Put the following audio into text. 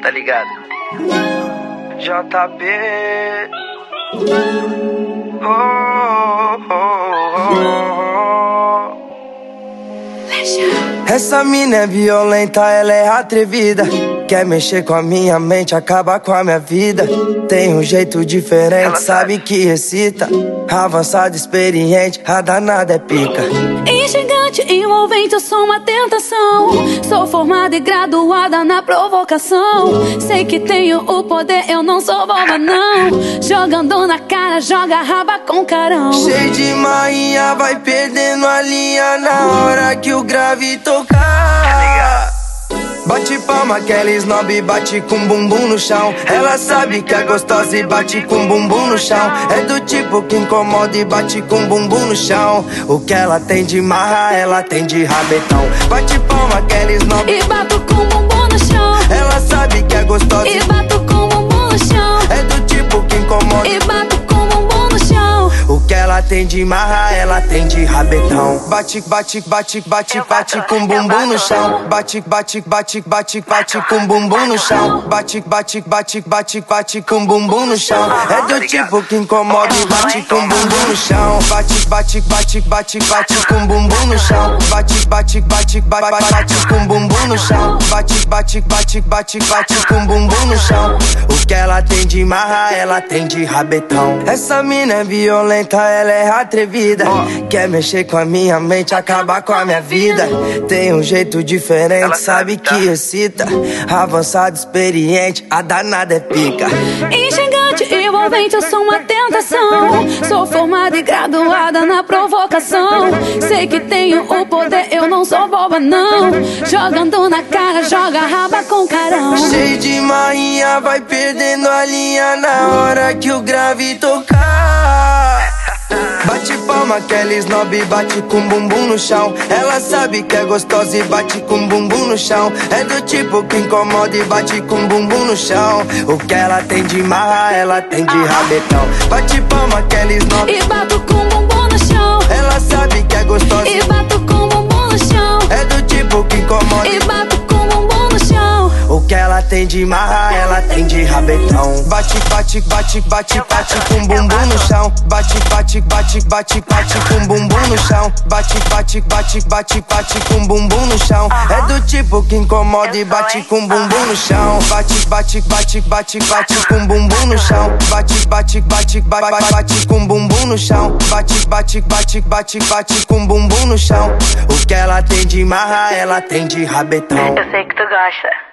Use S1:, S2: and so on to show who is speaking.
S1: tá ligado? JP. Essa mina é violenta, ela é atrevida. Quer mexer com a minha mente, acabar com a minha vida. Tem um jeito diferente, ela sabe que excita. Avançada, experiente, a danada é pica.
S2: Instigante, envolvente, eu sou uma tentação. Sou formada e graduada na provocação. Sei que tenho o poder, eu não sou boba não. Jogando na cara, joga raba com carão.
S1: Cheio de manhã, vai perdendo a linha na hora que o grave tocar. Bate palma, aquela snob bate com bumbum no chão. Ela sabe que é gostosa e bate com bumbum no chão. É do tipo que incomoda e bate com bumbum no chão. O que ela tem de marra, ela tem de rabetão. Bate palma, aquela snob
S2: e bato com bumbum no chão.
S1: Ela sabe que é gostosa
S2: e bato com bumbum no chão.
S1: É do tipo que incomoda
S2: e bato com bumbum no chão.
S1: O que ela tem de marra, ela tem de rabetão. Bate, bate, bate, bate, bate com bumbum no chão. Bate, bate, bate, bate, bate com bumbum no chão. Bate, bate, bate, bate, bate com bumbum no chão. É do tipo que incomoda e bate com bumbum no chão. Bate, bate, bate, bate, bate com bumbum no chão. Bate, bate, bate, bate, bate com bumbum no chão. Bate, bate, bate, bate, bate com bumbum no chão. O que ela tem de marra, ela tem de rabetão. Essa mina é violenta, ela é atrevida. Quer mexer com a minha mente, acabar com a minha vida. Tem um jeito diferente, ela sabe que excita. Avançado, experiente, a danada é pica.
S2: Instigante, envolvente, eu sou uma tentação. Sou formada e graduada na provocação. Sei que tenho o poder, eu não sou boba não. Jogando na cara, joga raba com carão.
S1: Cheio de manhã, vai perdendo a linha na hora que o grave tocar. Bate palma, aquela snob bate com bumbum no chão. Ela sabe que é gostosa e bate com bumbum no chão. É do tipo que incomoda e bate com bumbum no chão. O que ela tem de marra, ela tem de rabetão. Bate palma, aquela snob
S2: e bato com bumbum no chão.
S1: Ela sabe que é gostosa
S2: e bato com bumbum no chão.
S1: É do tipo que incomoda
S2: e bato com bumbum no chão.
S1: O que ela tem de marra, ela tem de rabetão. Bate, bate, bate, bate, bate com bumbum no chão. Bate, bate, bate, bate, bate com bumbum no chão. Bate, bate, bate, bate, bate com bumbum no chão. É do tipo que incomoda e bate com bumbum no chão. Bate, bate, bate, bate, bate com bumbum no chão. Bate, bate, bate, bate, bate com bumbum no chão. Bate, bate, bate, bate, bate com bumbum no chão. O que ela tem de marra, ela tem de rabetão.
S3: Eu sei que tu gosta.